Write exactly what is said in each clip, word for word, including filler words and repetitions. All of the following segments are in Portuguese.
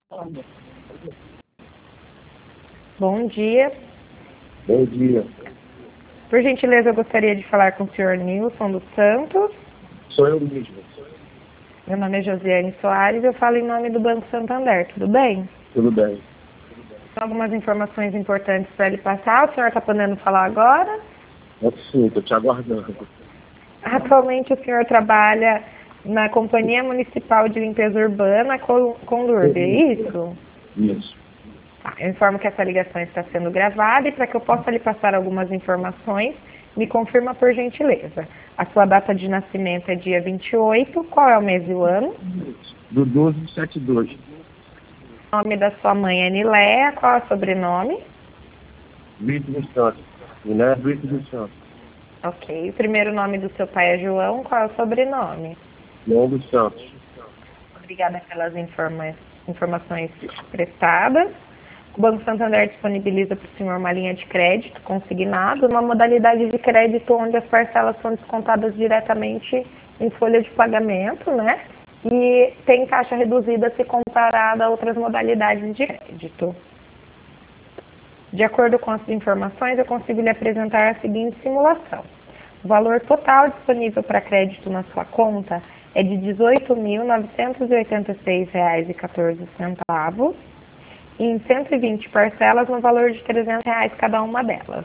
Bom dia. Bom dia. Por gentileza, eu gostaria de falar com o senhor Nilson dos Santos. Sou eu mesmo. Meu nome é Josiane Soares, eu falo em nome do Banco Santander, tudo bem? Tudo bem. Tem algumas informações importantes para ele passar, o senhor está podendo falar agora? É sim, estou te aguardando. Atualmente o senhor trabalha na Companhia Municipal de Limpeza Urbana, Condurb, é isso? Isso. Tá, eu informo que essa ligação está sendo gravada e para que eu possa lhe passar algumas informações, me confirma por gentileza. A sua data de nascimento é dia vinte e oito, qual é o mês e o ano? Do doze de setenta e dois. O nome da sua mãe é Niléia, qual é o sobrenome? Brito dos Santos. Miné Brito dos Santos. Ok. O primeiro nome do seu pai é João, qual é o sobrenome? João dos Santos. Obrigada pelas informa informações prestadas. O Banco Santander disponibiliza para o senhor uma linha de crédito consignado, uma modalidade de crédito onde as parcelas são descontadas diretamente em folha de pagamento, né? E tem taxa reduzida se comparada a outras modalidades de crédito. De acordo com as informações, eu consigo lhe apresentar a seguinte simulação. O valor total disponível para crédito na sua conta é de dezoito mil novecentos e oitenta e seis reais e quatorze centavos, em cento e vinte parcelas no valor de trezentos reais cada uma delas.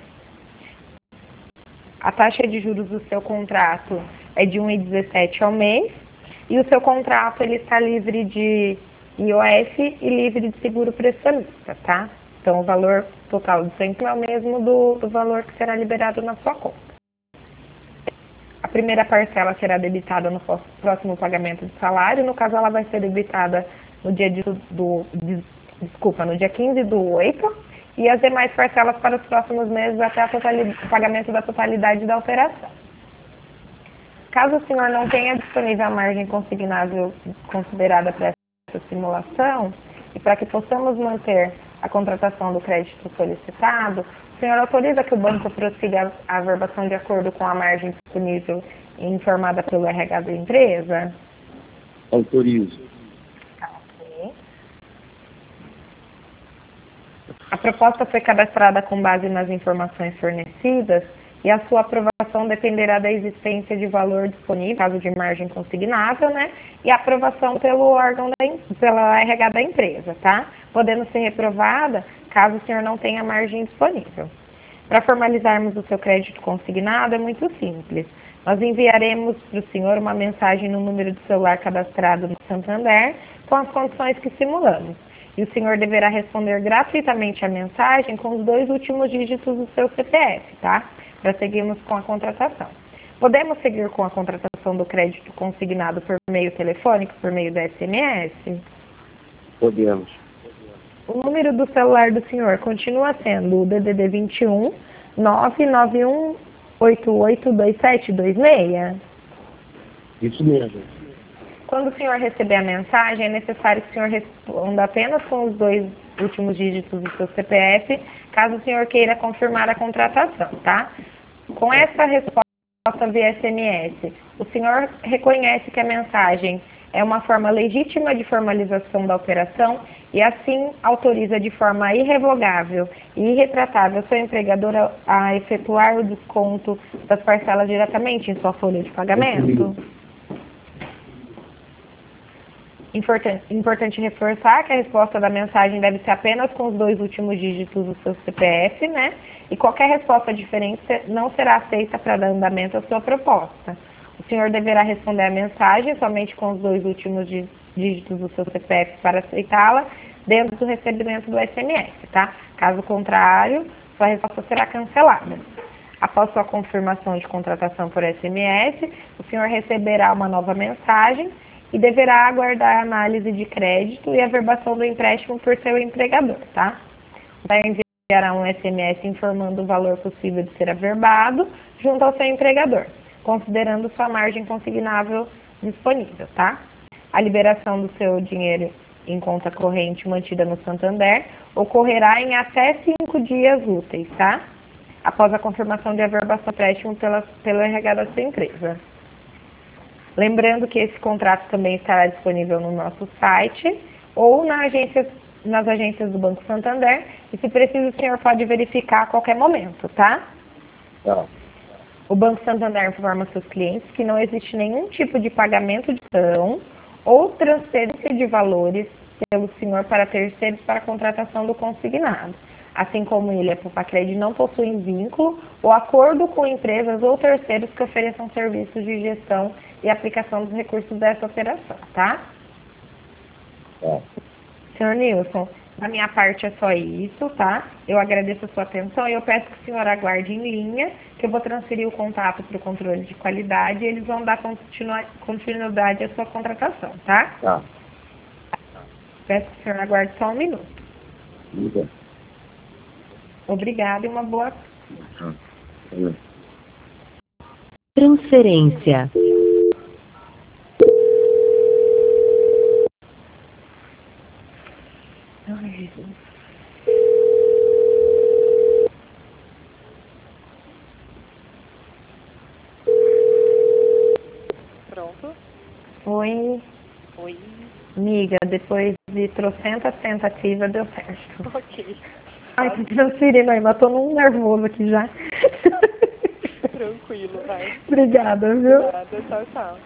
A taxa de juros do seu contrato é de um vírgula dezessete ao mês e o seu contrato ele está livre de I O F e livre de seguro prestamista, tá? Então o valor total do sempre é o mesmo do, do valor que será liberado na sua conta. A primeira parcela será debitada no próximo pagamento de salário, no caso ela vai ser debitada no dia de, do, de, desculpa, no dia quinze do oito, e as demais parcelas para os próximos meses até o pagamento da totalidade da operação. Caso o senhor não tenha disponível a margem consignável considerada para essa simulação, e para que possamos manter a contratação do crédito solicitado, o senhor autoriza que o banco prossiga a averbação de acordo com a margem disponível e informada pelo R H da empresa? Autorizo. Ok. A proposta foi cadastrada com base nas informações fornecidas e a sua aprovação dependerá da existência de valor disponível, caso de margem consignável, né? E a aprovação pelo órgão da, pela R H da empresa, tá? Podendo ser reprovada caso o senhor não tenha margem disponível. Para formalizarmos o seu crédito consignado é muito simples. Nós enviaremos para o senhor uma mensagem no número de celular cadastrado no Santander com as condições que simulamos. E o senhor deverá responder gratuitamente a mensagem com os dois últimos dígitos do seu C P F, tá? Para seguirmos com a contratação. Podemos seguir com a contratação do crédito consignado por meio telefônico, por meio do S M S? Podemos. O número do celular do senhor continua sendo o D D D vinte e um, nove nove um oito oito dois sete dois seis? Isso mesmo. Quando o senhor receber a mensagem, é necessário que o senhor responda apenas com os dois últimos dígitos do seu C P F, caso o senhor queira confirmar a contratação, tá? Com essa resposta via S M S, o senhor reconhece que a mensagem é uma forma legítima de formalização da operação e assim autoriza de forma irrevogável e irretratável seu empregador a, a efetuar o desconto das parcelas diretamente em sua folha de pagamento? Importante, importante reforçar que a resposta da mensagem deve ser apenas com os dois últimos dígitos do seu C P F, né? E qualquer resposta diferente não será aceita para dar andamento à sua proposta. O senhor deverá responder a mensagem somente com os dois últimos dígitos do seu C P F para aceitá-la dentro do recebimento do S M S, tá? Caso contrário, sua resposta será cancelada. Após sua confirmação de contratação por S M S, o senhor receberá uma nova mensagem e deverá aguardar a análise de crédito e a averbação do empréstimo por seu empregador, tá? Vai enviará um S M S informando o valor possível de ser averbado junto ao seu empregador, considerando sua margem consignável disponível, tá? A liberação do seu dinheiro em conta corrente mantida no Santander ocorrerá em até cinco dias úteis, tá? Após a confirmação de averbação do empréstimo pela, pelo R H da sua empresa. Lembrando que esse contrato também estará disponível no nosso site ou na agência, nas agências do Banco Santander, e se preciso o senhor pode verificar a qualquer momento, tá? Tá. O Banco Santander informa seus clientes que não existe nenhum tipo de pagamento de ação ou transferência de valores pelo senhor para terceiros para a contratação do consignado. Assim como ele e a Popacred não possuem vínculo ou acordo com empresas ou terceiros que ofereçam serviços de gestão e aplicação dos recursos dessa operação, tá? Tá. senhor Nilson, da minha parte é só isso, tá? Eu agradeço a sua atenção e eu peço que o senhor aguarde em linha, que eu vou transferir o contato para o controle de qualidade e eles vão dar continua- continuidade à sua contratação, tá? Tá. Peço que o senhor aguarde só um minuto. Liga. Obrigada e uma boa... Tá. Transferência. Ai, Jesus. Pronto. Oi, Oi. amiga, depois de trocentas tentativas deu certo. Ok. Ai, tô transferindo aí, mas tô num nervoso aqui já. Tranquilo, vai. Obrigada, viu? Nada, tchau, tchau.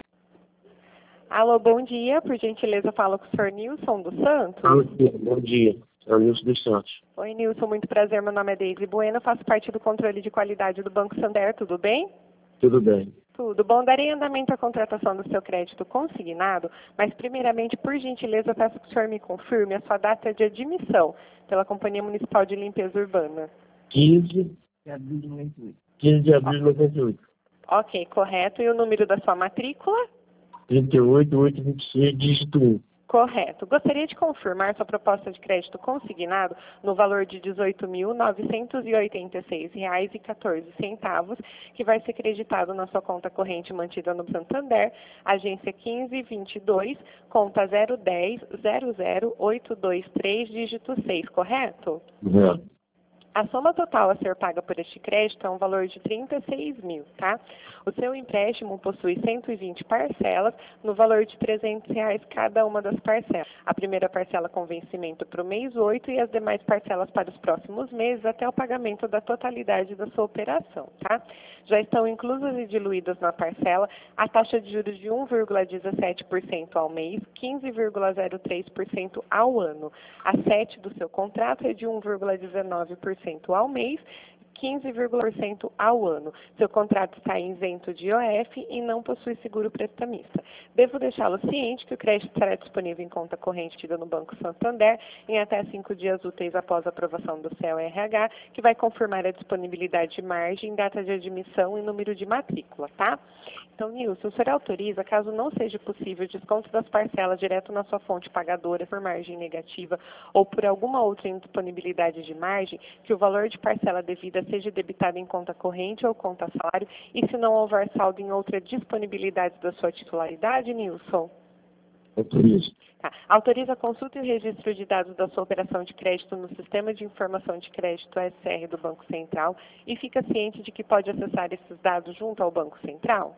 Alô, bom dia. Por gentileza, fala com o senhor Nilson dos Santos. Alô, bom dia. É o Nilson dos Santos. Oi, Nilson, muito prazer. Meu nome é Deise Bueno, faço parte do controle de qualidade do Banco Santander. Tudo bem? Tudo bem. Tudo bom. Darei andamento à contratação do seu crédito consignado, mas primeiramente, por gentileza, peço que o senhor me confirme a sua data de admissão pela Companhia Municipal de Limpeza Urbana. quinze de abril de noventa e oito. quinze de abril de noventa e oito. Ok, correto. E o número da sua matrícula? trinta e oito, oitocentos e vinte e seis, dígito um. Correto. Gostaria de confirmar sua proposta de crédito consignado no valor de dezoito mil novecentos e oitenta e seis reais e quatorze centavos, que vai ser creditado na sua conta corrente mantida no Santander, agência quinze vinte e dois, conta zero dez zero zero oito dois três, dígito seis, correto? Uhum. A soma total a ser paga por este crédito é um valor de trinta e seis mil, tá? O seu empréstimo possui cento e vinte parcelas no valor de trezentos reais cada uma das parcelas. A primeira parcela com vencimento para o mês oito e as demais parcelas para os próximos meses até o pagamento da totalidade da sua operação, tá? Já estão inclusas e diluídas na parcela a taxa de juros de um vírgula dezessete por cento ao mês, quinze vírgula zero três por cento ao ano. A sete do seu contrato é de um vírgula dezenove por cento ao mês, quinze vírgula um por cento ao ano. Seu contrato está isento de I O F e não possui seguro prestamista. Devo deixá-lo ciente que o crédito estará disponível em conta corrente tida no Banco Santander em até cinco dias úteis após a aprovação do C E L R H, que vai confirmar a disponibilidade de margem, data de admissão e número de matrícula, tá? Então, Nilson, o senhor autoriza, caso não seja possível, desconto das parcelas direto na sua fonte pagadora por margem negativa ou por alguma outra indisponibilidade de margem, que o valor de parcela devida seja debitado em conta corrente ou conta salário, e se não houver saldo em outra disponibilidade da sua titularidade, Nilson? Autorizo. Tá. Autoriza a consulta e o registro de dados da sua operação de crédito no Sistema de Informação de Crédito S R do Banco Central e fica ciente de que pode acessar esses dados junto ao Banco Central?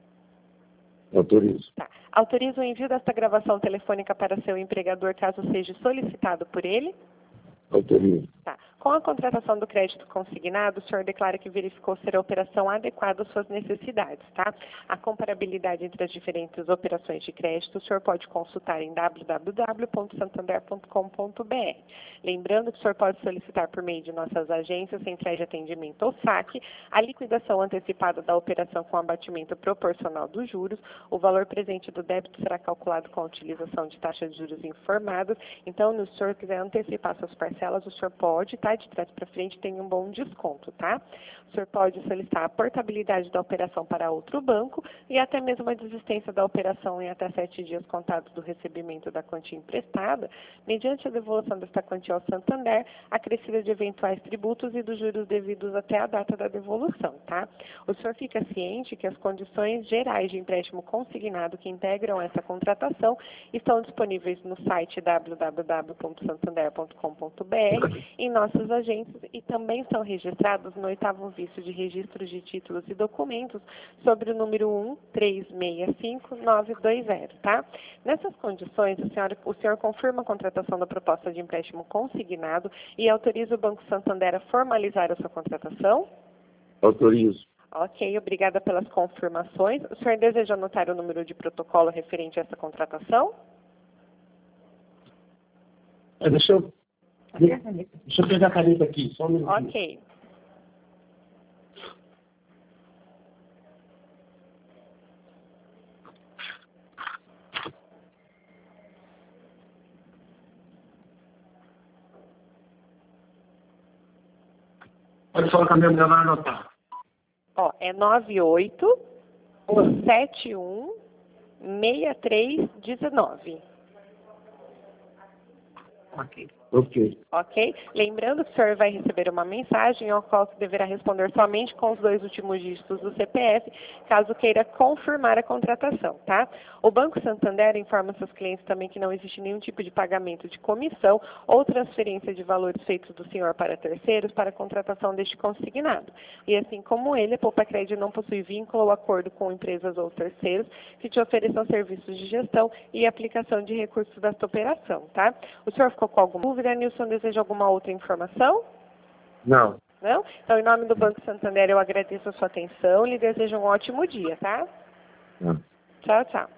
Autorizo. Tá. Autoriza o envio desta gravação telefônica para seu empregador caso seja solicitado por ele? Autorizo. Tá. Com a contratação do crédito consignado, o senhor declara que verificou ser a operação adequada às suas necessidades, tá? A comparabilidade entre as diferentes operações de crédito, o senhor pode consultar em w w w ponto santander ponto com ponto b r. Lembrando que o senhor pode solicitar por meio de nossas agências, centrais de atendimento ou saque, a liquidação antecipada da operação com abatimento proporcional dos juros. O valor presente do débito será calculado com a utilização de taxas de juros informadas. Então, se o senhor quiser antecipar suas parcelas, o senhor pode, tá? De trás para frente tem um bom desconto, tá? O senhor pode solicitar a portabilidade da operação para outro banco e até mesmo a desistência da operação em até sete dias contados do recebimento da quantia emprestada, mediante a devolução desta quantia ao Santander, acrescida de eventuais tributos e dos juros devidos até a data da devolução, tá? O senhor fica ciente que as condições gerais de empréstimo consignado que integram essa contratação estão disponíveis no site w w w ponto santander ponto com ponto b r e em nossas agências e também são registrados no oitavo vício de registros de títulos e documentos sobre o número um três seis cinco nove dois zero, tá? Nessas condições, o senhor, o senhor confirma a contratação da proposta de empréstimo consignado e autoriza o Banco Santander a formalizar a sua contratação? Autorizo. Ok, obrigada pelas confirmações. O senhor deseja anotar o número de protocolo referente a essa contratação? É, deixa, eu, deixa eu pegar a caneta aqui, só um minutinho. Ok. Pode falar que a minha mulher vai anotar. Ó, é nove oito sete um seis três um nove. Ok. Ok. Ok? Lembrando que o senhor vai receber uma mensagem ao qual deverá responder somente com os dois últimos dígitos do C P F, caso queira confirmar a contratação, tá? O Banco Santander informa seus clientes também que não existe nenhum tipo de pagamento de comissão ou transferência de valores feitos do senhor para terceiros para a contratação deste consignado. E assim como ele, a Poupa Crédito não possui vínculo ou acordo com empresas ou terceiros que te ofereçam serviços de gestão e aplicação de recursos desta operação, tá? O senhor ficou com alguma dúvida, Nilson? Deseja alguma outra informação? Não. Não? Então, em nome do Banco Santander, eu agradeço a sua atenção e lhe desejo um ótimo dia, tá? Não. Tchau, tchau.